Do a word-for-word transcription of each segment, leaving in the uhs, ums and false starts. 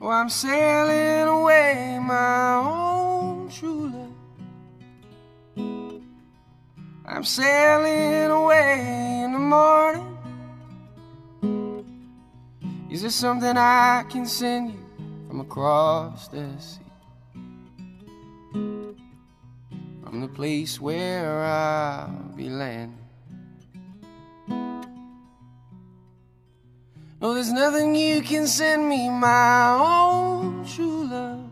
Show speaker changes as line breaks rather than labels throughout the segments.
Oh, I'm sailing away, my own true love. I'm sailing away in the morning. Is there something I can send you from across the sea? From the place where I'll be landing. No, there's nothing you can send me, my own true love.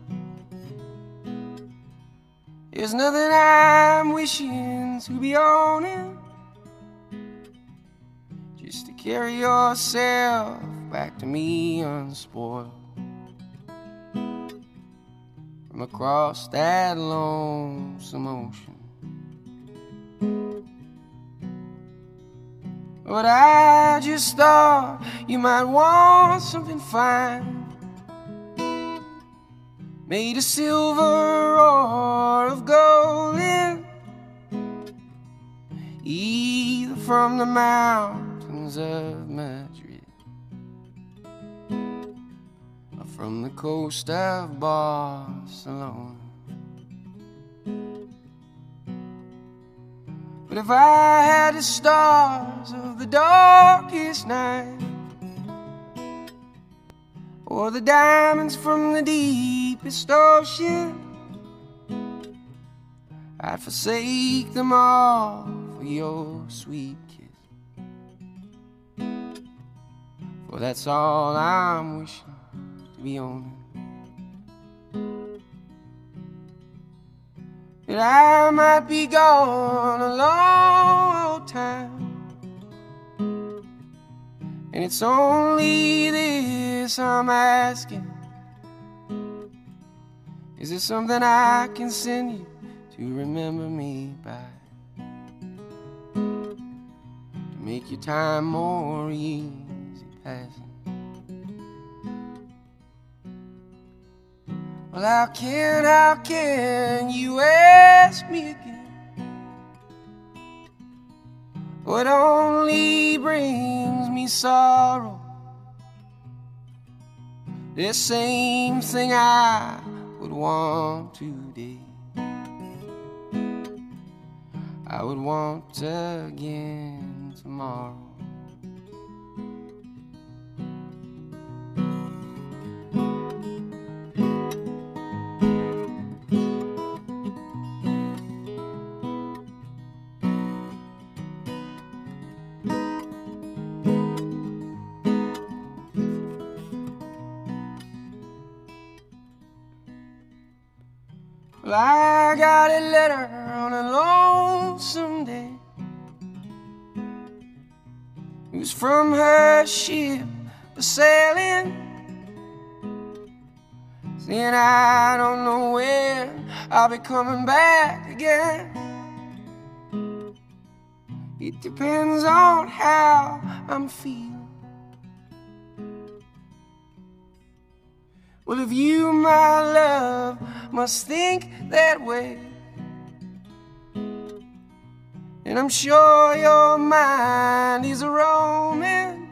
There's nothing I'm wishing to be owning, just to carry yourself back to me unspoiled from across that lonesome ocean. But I just thought you might want something fine, made of silver or of golden, either from the mountains of Madrid or from the coast of Barcelona. But if I had the stars of the darkest night, or the diamonds from the deepest ocean, I'd forsake them all for your sweet kiss. For that's all I'm wishing to be owning. That I might be gone a long time, and it's only this I'm asking. Is there something I can send you to remember me by, to make your time more easy passing? Well, how can, how can you ask me again what only brings me sorrow? The same thing I would want today, I would want again tomorrow. Well, I got a letter on a lonesome day. It was from her ship a sailing, saying I don't know when I'll be coming back again. It depends on how I'm feeling. Well, if you, my love, must think that way, and I'm sure your mind is roaming,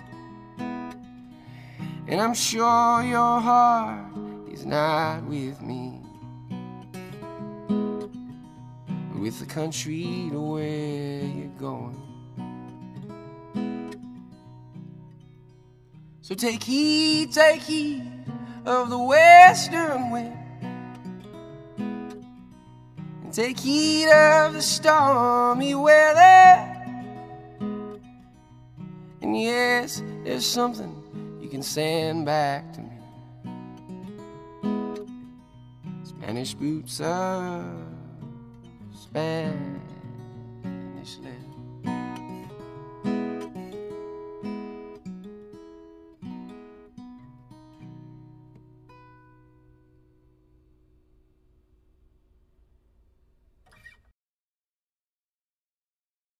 and I'm sure your heart is not with me, but with the country to where you're going. So take heed, take heed of the western wind, and take heed of the stormy weather. And yes, there's something you can send back to me, Spanish boots of Spanish leather.